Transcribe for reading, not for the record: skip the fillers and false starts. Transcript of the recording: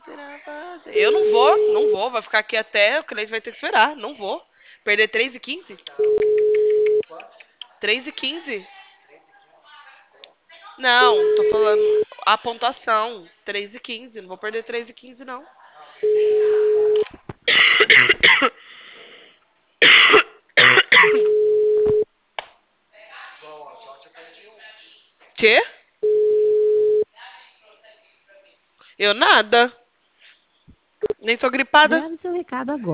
Eu não vou, não vou. Vai ficar aqui até o cliente vai ter que esperar. Não vou. Perder 3h15? 3h15? Não, tô falando a pontuação. 3h15. Não vou perder 3h15, não. Quê? Eu nada. Nem tô gripada. Grave seu recado agora.